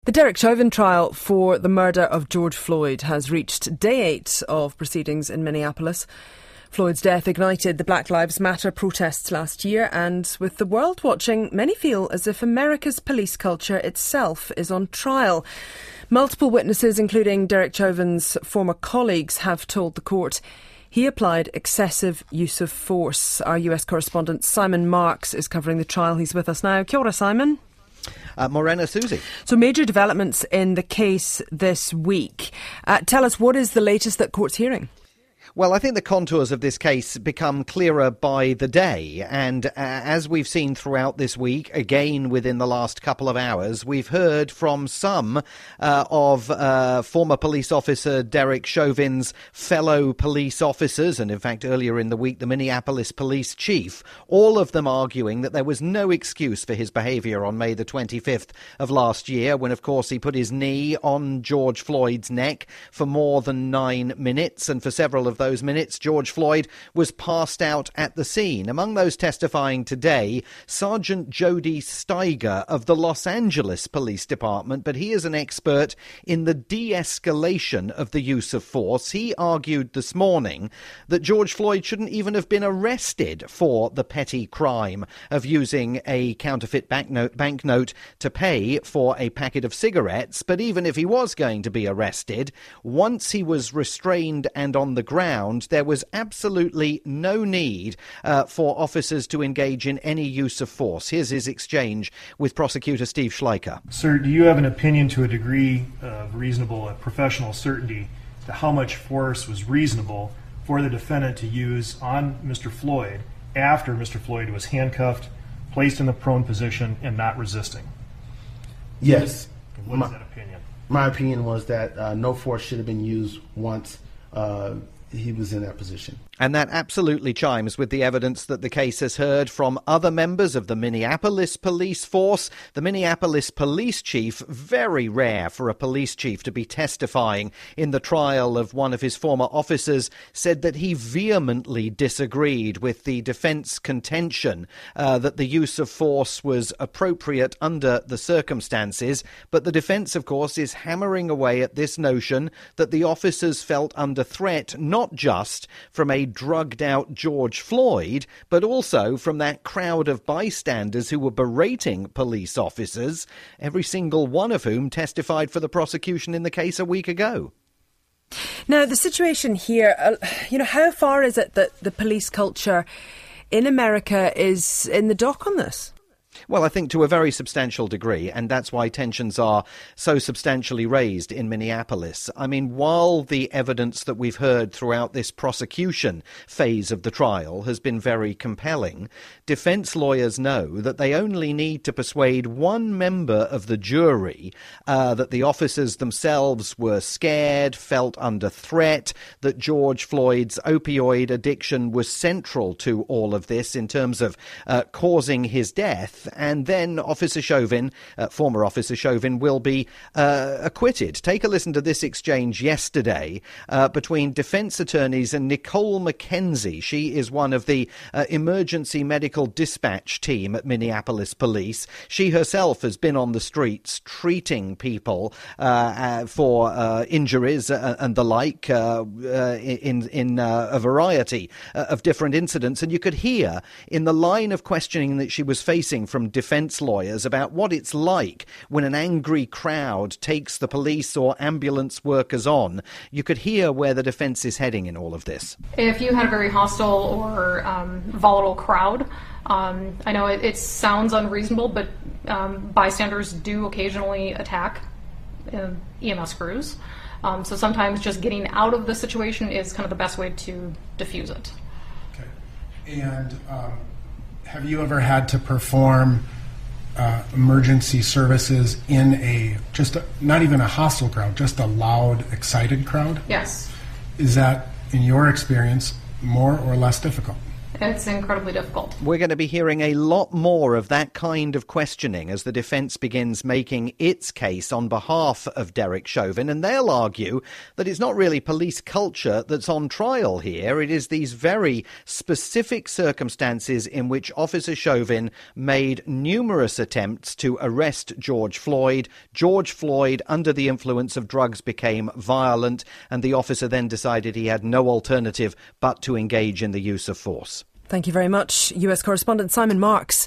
The Derek Chauvin trial for the murder of George Floyd has reached day 8 of proceedings in Minneapolis. Floyd's death ignited the Black Lives Matter protests last year, and with the world watching, many feel as if America's police culture itself is on trial. Multiple witnesses, including Derek Chauvin's former colleagues, have told the court he applied excessive use of force. Our US correspondent Simon Marks is covering the trial. He's with us now. Kia ora, Simon. Morena, Susie. So major developments in the case this week. Tell us, what is the latest that court's hearing? Well, I think the contours of this case become clearer by the day. And as we've seen throughout this week, again within the last couple of hours, we've heard from some of former police officer Derek Chauvin's fellow police officers, and in fact earlier in the week the Minneapolis police chief, all of them arguing that there was no excuse for his behaviour on May the 25th of last year, when of course he put his knee on George Floyd's neck for more than 9 minutes, and for several of those minutes, George Floyd was passed out at the scene. Among those testifying today, Sergeant Jody Steiger of the Los Angeles Police Department, but he is an expert in the de-escalation of the use of force. He argued this morning that George Floyd shouldn't even have been arrested for the petty crime of using a counterfeit banknote to pay for a packet of cigarettes. But even if he was going to be arrested, once he was restrained and on the ground, there was absolutely no need for officers to engage in any use of force. Here's his exchange with prosecutor Steve Schleicher. Sir, do you have an opinion to a degree of reasonable professional certainty to how much force was reasonable for the defendant to use on Mr. Floyd after Mr. Floyd was handcuffed, placed in the prone position, and not resisting? Yes. And what is that opinion? My opinion was that no force should have been used once he was in that position. And that absolutely chimes with the evidence that the case has heard from other members of the Minneapolis police force. The Minneapolis police chief, very rare for a police chief to be testifying in the trial of one of his former officers, said that he vehemently disagreed with the defense contention that the use of force was appropriate under the circumstances. But the defense, of course, is hammering away at this notion that the officers felt under threat, not just from a drugged-out George Floyd, but also from that crowd of bystanders who were berating police officers, every single one of whom testified for the prosecution in the case a week ago. Now, the situation here, how far is it that the police culture in America is in the dock on this? Well, I think to a very substantial degree, and that's why tensions are so substantially raised in Minneapolis. I mean, while the evidence that we've heard throughout this prosecution phase of the trial has been very compelling, defense lawyers know that they only need to persuade one member of the jury that the officers themselves were scared, felt under threat, that George Floyd's opioid addiction was central to all of this in terms of causing his death. And then Officer Chauvin, former Officer Chauvin, will be acquitted. Take a listen to this exchange yesterday between defense attorneys and Nicole McKenzie. She is one of the emergency medical dispatch team at Minneapolis Police. She herself has been on the streets treating people for injuries and the like in a variety of different incidents. And you could hear in the line of questioning that she was facing from defense lawyers about what it's like when an angry crowd takes the police or ambulance workers on. You could hear where the defense is heading in all of this. If you had a very hostile or volatile crowd, I know it sounds unreasonable, but bystanders do occasionally attack EMS crews. So sometimes just getting out of the situation is kind of the best way to diffuse it. Okay. And have you ever had to perform emergency services in not even a hostile crowd, just a loud, excited crowd? Yes. Is that, in your experience, more or less difficult? It's incredibly difficult. We're going to be hearing a lot more of that kind of questioning as the defence begins making its case on behalf of Derek Chauvin, and they'll argue that it's not really police culture that's on trial here. It is these very specific circumstances in which Officer Chauvin made numerous attempts to arrest George Floyd. George Floyd, under the influence of drugs, became violent, and the officer then decided he had no alternative but to engage in the use of force. Thank you very much, US correspondent Simon Marks.